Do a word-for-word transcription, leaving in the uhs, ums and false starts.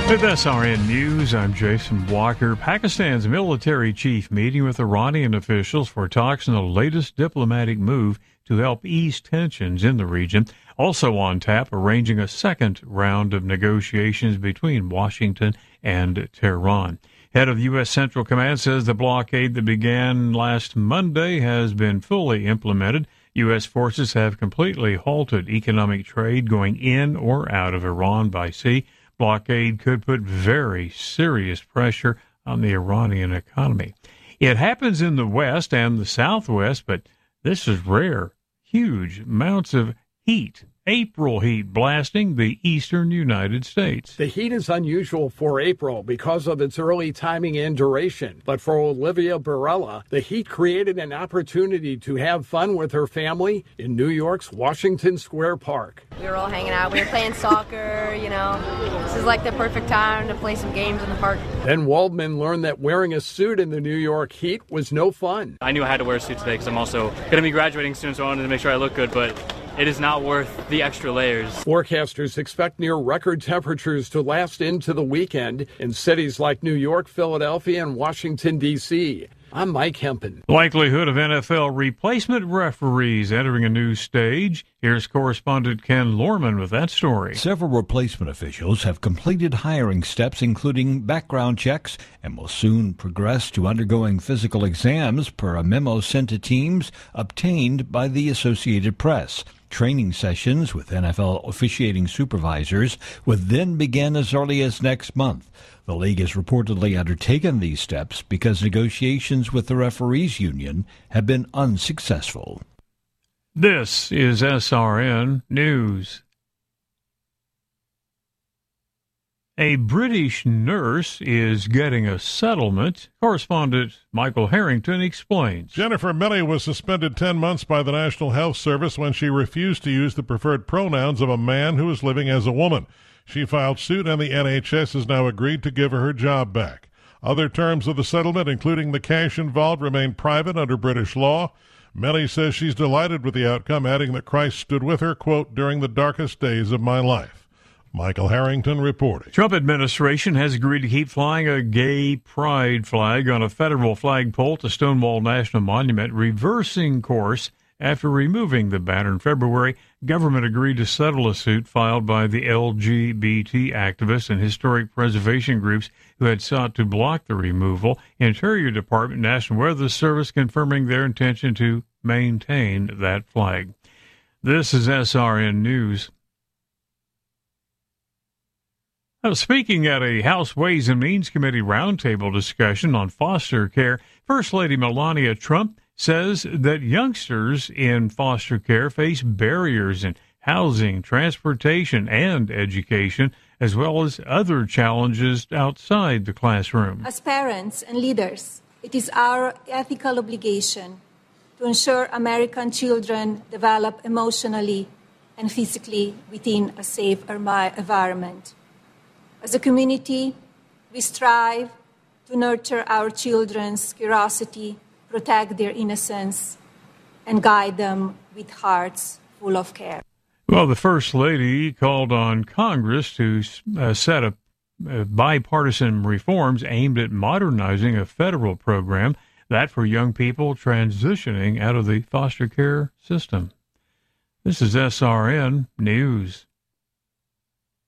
With S R N News, I'm Jason Walker. Pakistan's military chief meeting with Iranian officials for talks on the latest diplomatic move to help ease tensions in the region. Also on tap, arranging a second round of negotiations between Washington and Tehran. Head of U S. Central Command says the blockade that began last Monday has been fully implemented. U S forces have completely halted economic trade going in or out of Iran by sea. Blockade could put very serious pressure on the Iranian economy. It happens in the west and the southwest, but this is rare. Huge amounts of heat, April heat, blasting the eastern United States. The heat is unusual for April because of its early timing and duration. But for Olivia Barella, the heat created an opportunity to have fun with her family in New York's Washington Square Park. We were all hanging out. We were playing soccer, you know. This is like the perfect time to play some games in the park. Then Waldman learned that wearing a suit in the New York heat was no fun. I knew I had to wear a suit today because I'm also going to be graduating soon, so I wanted to make sure I look good, but it is not worth the extra layers. Forecasters expect near record temperatures to last into the weekend in cities like New York, Philadelphia, and Washington, D C I'm Mike Hempen. Likelihood of N F L replacement referees entering a new stage. Here's correspondent Ken Lorman with that story. Several replacement officials have completed hiring steps, including background checks, and will soon progress to undergoing physical exams per a memo sent to teams obtained by the Associated Press. Training sessions with N F L officiating supervisors would then begin as early as next month. The league has reportedly undertaken these steps because negotiations with the referees union have been unsuccessful. This is S R N News. A British nurse is getting a settlement. Correspondent Michael Harrington explains. Jennifer Milley was suspended ten months by the National Health Service when she refused to use the preferred pronouns of a man who was living as a woman. She filed suit, and the N H S has now agreed to give her her job back. Other terms of the settlement, including the cash involved, remain private under British law. Milley says she's delighted with the outcome, adding that Christ stood with her, quote, during the darkest days of my life. Michael Harrington reporting. Trump administration has agreed to keep flying a gay pride flag on a federal flagpole at the Stonewall National Monument, reversing course after removing the banner in February. Government agreed to settle a suit filed by the L G B T activists and historic preservation groups who had sought to block the removal. Interior Department, National Weather Service confirming their intention to maintain that flag. This is S R N News. Now, speaking at a House Ways and Means Committee roundtable discussion on foster care, First Lady Melania Trump says that youngsters in foster care face barriers in housing, transportation, and education, as well as other challenges outside the classroom. As parents and leaders, it is our ethical obligation to ensure American children develop emotionally and physically within a safe environment. As a community, we strive to nurture our children's curiosity, protect their innocence, and guide them with hearts full of care. Well, the First Lady called on Congress to uh, set up uh, bipartisan reforms aimed at modernizing a federal program, that for young people transitioning out of the foster care system. This is S R N News.